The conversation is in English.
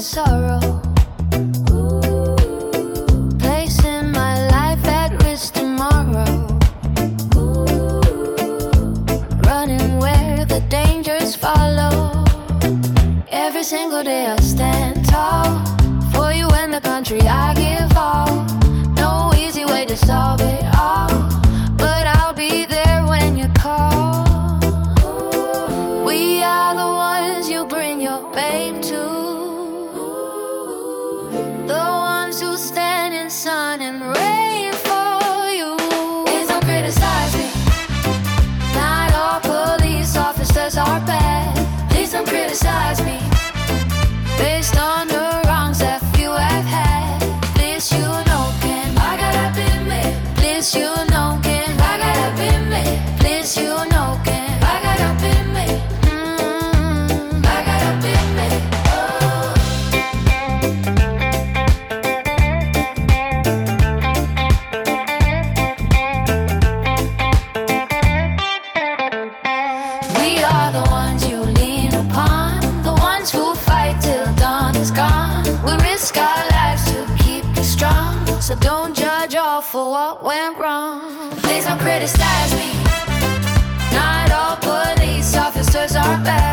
sorrow, placing my life at risk tomorrow, running where the dangers follow. Every single day I stand tall for you and the country I give all. No easy way to solve it all, but I'll be there when you call. We are the ones you bring your babe to, the ones who stand in sun and rain for you. Please don't criticize me, not all police officers are bad. Please don't criticize me based on the wrongs that few have had. This you know can, I gotta admit. This you know can, I gotta admit. This you know can, I gotta admit. I gotta admit. We are the ones you lean upon, the ones who fight till dawn is gone. We risk our lives to keep you strong, so don't judge all for what went wrong. Please don't criticize me, not all police officers are bad.